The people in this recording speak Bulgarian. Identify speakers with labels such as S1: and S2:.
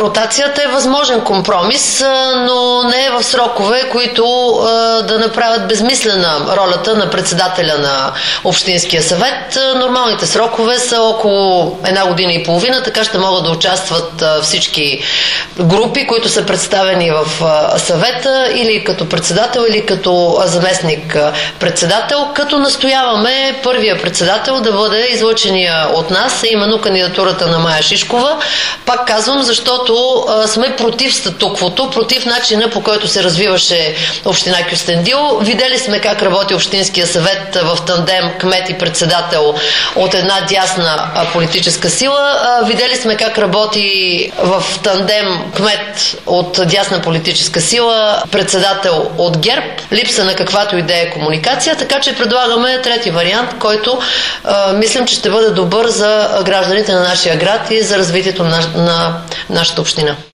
S1: Ротацията е възможен компромис, но не е в срокове, които да направят безмислена ролята на председателя на Общинския съвет. Нормалните срокове са около 1,5 година, така ще могат да участват всички групи, които са представени в съвета, или като председател, или като заместник председател, като настояваме първия председател да бъде излъчения от нас, именно кандидатурата на Мая Шишкова. Пак казвам, защото сме против статуквото, против начина, по който се развиваше община Кюстендил. Видели сме как работи Общинския съвет в тандем кмет и председател от една дясна политическа сила. Видели сме как работи в тандем кмет от дясна политическа сила, председател от ГЕРБ. Липса на каквато идея комуникация, така че предлагаме трети вариант, който мислим, че ще бъде добър за гражданите на нашия град и за развитието на нашата община.